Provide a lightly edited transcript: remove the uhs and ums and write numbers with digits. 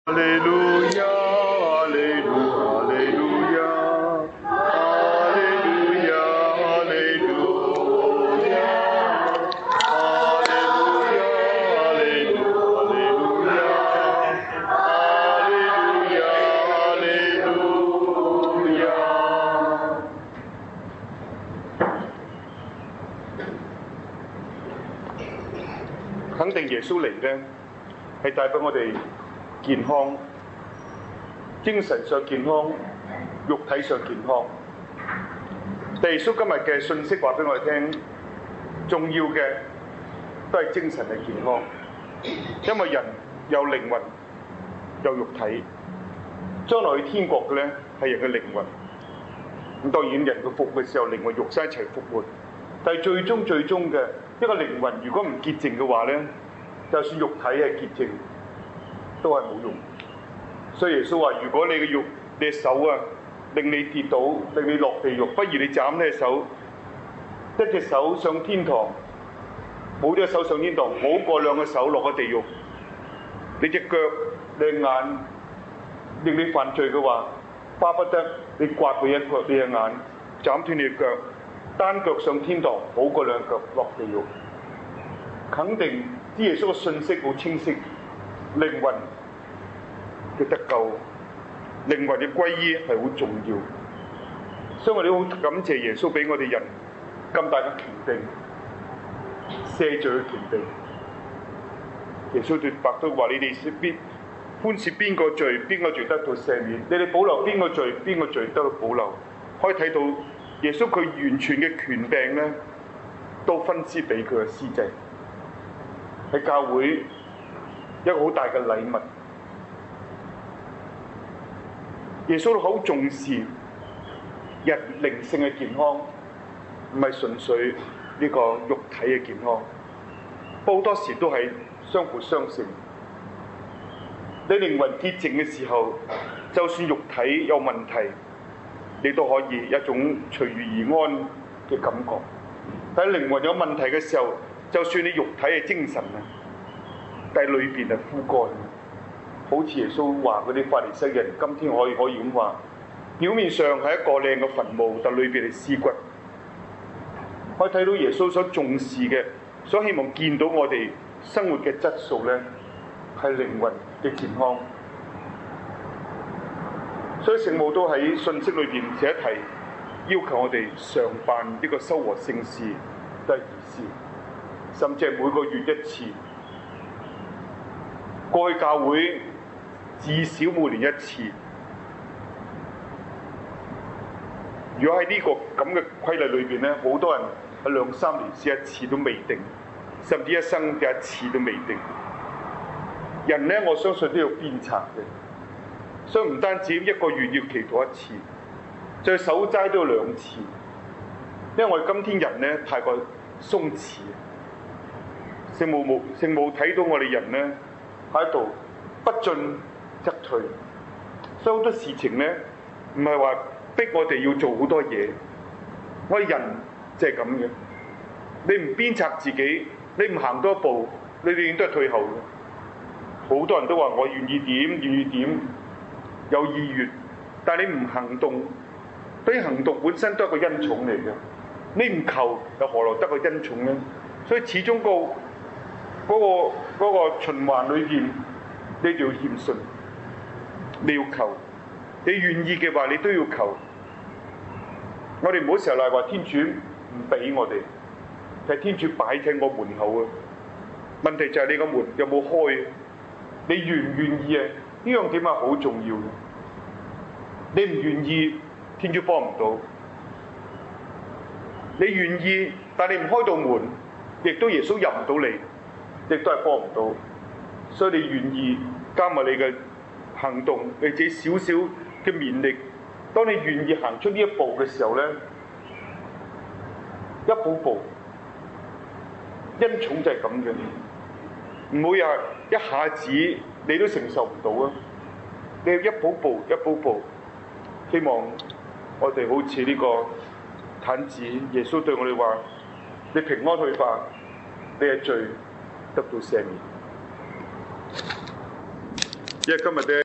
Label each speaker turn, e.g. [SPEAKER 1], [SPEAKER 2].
[SPEAKER 1] 哈利路亞，哈利路，哈利路亞，哈利路亞，哈利路亞，哈利路亞，哈利路，哈利路亞，哈利路亞，哈利路亞。肯定耶穌嚟呢，係帶俾我哋健康，精神上健康，肉體上健康。耶穌今日嘅信息話俾我哋聽，重要嘅都係精神嘅健康，因為人有靈魂，有肉體，將來去天國嘅咧係人嘅靈魂。咁當然人嘅復活嘅時候，靈魂肉身一齊復活，但係最終嘅一個靈魂如果唔潔淨嘅話咧，就算肉體係潔淨，都係冇用。所以耶穌話：如果你嘅肉、你嘅手啊，令你跌倒，令你落地獄，不如你斬呢隻手，一隻手上天堂，冇咗手上天堂，好過兩個手落咗地獄。你隻腳、你隻眼令你犯罪嘅話，巴不得你刮佢一腳，你隻眼斬斷你隻腳，單腳上天堂，好過兩腳落地獄。肯定啲耶穌嘅信息好清晰，靈魂嘅得救、靈魂嘅歸依係好重要。所以我哋好感謝耶穌俾我哋人咁大嘅權柄，赦罪嘅權柄。耶穌對伯多話：你哋寬恕邊個罪，邊個罪得到赦免；你哋保留邊個罪，邊個罪得到保留。可以睇到耶穌佢完全嘅權柄咧，都分施俾佢嘅司祭。喺教會一個好大嘅禮物。耶穌都好重視人靈性嘅健康，唔係純粹呢個肉體嘅健康。好多時都係相輔相成。你靈魂潔淨嘅時候，就算肉體有問題，你都可以一種隨遇而安嘅感覺。但係靈魂有問題嘅時候，就算你肉體係精神啊，但係裏邊係枯乾。好似耶穌話嗰啲法利賽人，今天可以咁話，表面上係一個靚嘅墳墓，但裏邊係屍骨。可以睇到耶穌所重視嘅，所希望見到我哋生活嘅質素咧，係靈魂嘅健康。所以聖母都喺信息裏邊寫一題，要求我哋常辦呢個修和聖事嘅儀式，甚至係每個月一次。過去教會至少每年一次。如果喺呢個咁嘅規例裏邊咧，好多人係2-3年先一次都未定，甚至一生嘅一次都未定。人咧，我相信都要鞭策嘅，所以唔單止一個月要祈禱一次，就守齋都要2次。因為我哋今天人咧太過鬆弛，聖母睇到我哋人咧喺度不進則退，所以好多事情咧唔係話逼我哋要做好多嘢，我哋人就係咁嘅。你唔鞭策自己，你唔行多一步，你永遠都係退後嘅。好多人都話我願意點，有意願，但係你唔行動，對於行動本身都係一個恩寵嚟嘅。你唔求又何來得個恩寵呢？所以始終嗰個循環裏邊，你就要謙遜，你要求，你願意嘅話，你都要求。我哋唔好成日賴話天主唔俾我哋，係天主擺喺我門口啊！問題就係你個門有冇開？你願唔願意啊？呢樣點係好重要嘅。你唔願意，天主幫唔到。你願意，但你唔開道門，亦都耶穌入唔到嚟，亦都係幫唔到。所以你願意加埋你嘅行動，你自己少少嘅勉力。當你願意行出呢一步嘅時候咧，一步步恩寵就係咁嘅。唔好話一下子你都承受唔到啊！你要一步步，希望我哋好似呢個癱子，耶穌對我哋話：你平安去吧，你嘅罪得到赦免。因為今日嘅